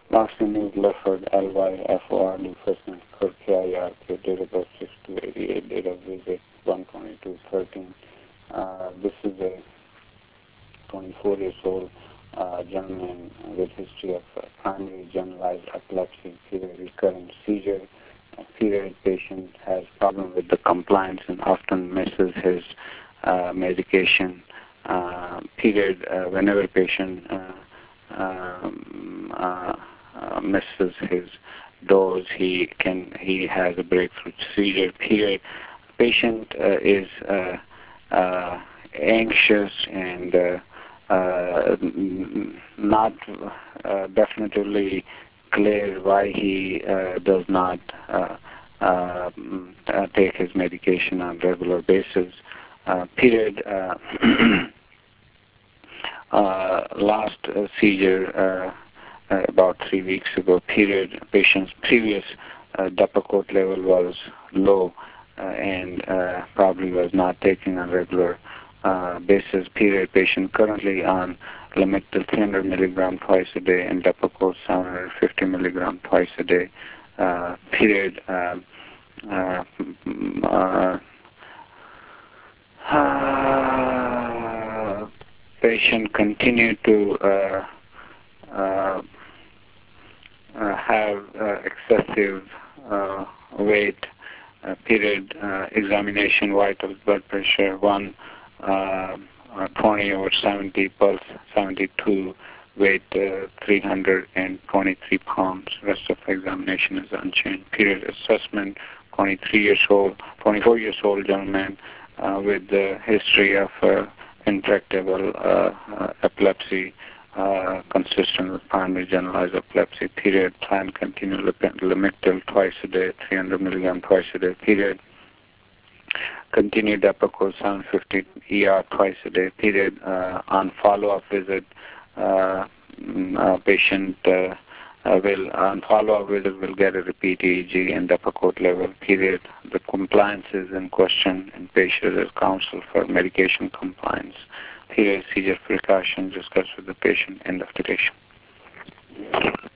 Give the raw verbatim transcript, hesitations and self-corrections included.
Last name is Lyford, L Y F O R D, first name Kirk, K I R K, date of birth six two eighty-eight, date of visit one twenty-two thirteen. Uh, this is a twenty-four years old uh, gentleman with history of uh, primary generalized epilepsy, period recurrent seizure. A period patient has problem with the compliance and often misses his uh, medication. Uh, period, uh, whenever patient uh, um, uh, uh, misses his dose, he can he has a breakthrough seizure. Period. Patient uh, is uh, uh, anxious and uh, uh, not uh, definitively clear why he uh, does not uh, uh, uh, take his medication on regular basis. Uh, period. Uh, uh, last uh, seizure uh, uh, about three weeks ago. Period. Patient's previous uh, Depakote level was low uh, and uh, probably was not taking on regular uh, basis. Period. Patient currently on Lamictal three hundred milligram twice a day and Depakote seven hundred fifty milligram twice a day. Uh, period. Uh, uh, uh, uh, patient continue to uh, uh, uh, have uh, excessive uh, weight. Uh, period. Uh, examination vitals, blood pressure one uh, uh, twenty over seventy, pulse seventy-two, weight uh, three hundred twenty-three pounds. Rest of examination is unchanged. Period. Assessment, twenty-three years old, twenty-four years old gentleman uh, with the history of uh, intractable uh, uh, epilepsy, uh, consistent with primary generalized epilepsy. Period. Plan continue Lamictal twice a day, three hundred milligram twice a day. Period. Continue Depakote seven fifty E R twice a day. Period. Uh, on follow-up visit, uh, uh, patient uh, uh, will on follow-up visit will get a repeat E E G and Depakote level. Period. The compliance is in question, and patient is counseled for medication compliance. Period. Seizure precautions discussed with the patient. End of the patient.